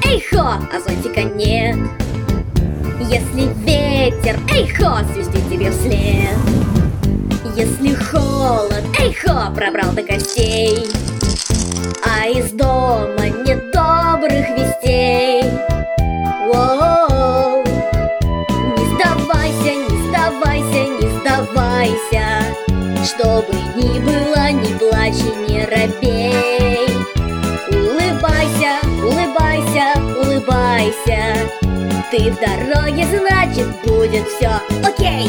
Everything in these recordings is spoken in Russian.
эй хо, а зонтика нет. Если ветер, эй хо, свистит тебе вслед. Если холод, эй хо, пробрал до костей, а из дома нет добрых вестей. Воу. Не сдавайся, не сдавайся, не сдавайся. Что бы ни было, не плачь и не робей. Улыбайся, улыбайся, улыбайся. Ты в дороге, значит, будет все окей.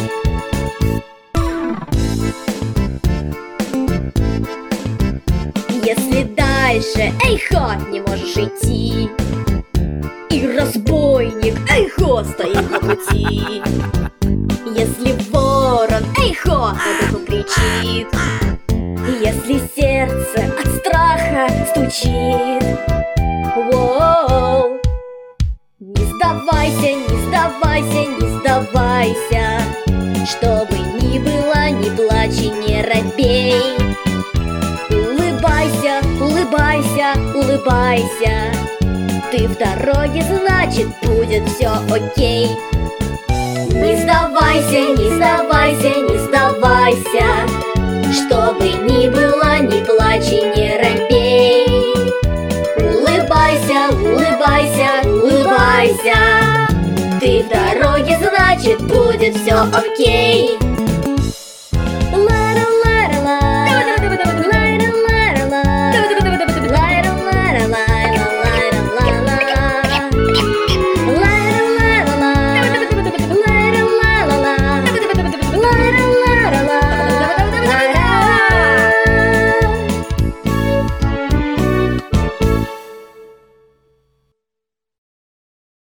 Если дальше, эй хо, не можешь идти, и разбойник, эй хо, стоит на пути. Если ворон, эй хо, на духу кричит, если сердце от страха стучит, воу. Не сдавайся, не сдавайся, не сдавайся. Что бы ни было, не плачь и не робей. Улыбайся, улыбайся, улыбайся. Ты в дороге, значит, будет все окей. Не сдавайся, не сдавайся, не сдавайся. Что бы ни было, не плачь и не робей. Улыбайся, улыбайся, улыбайся. Ты в дороге, значит, будет все окей.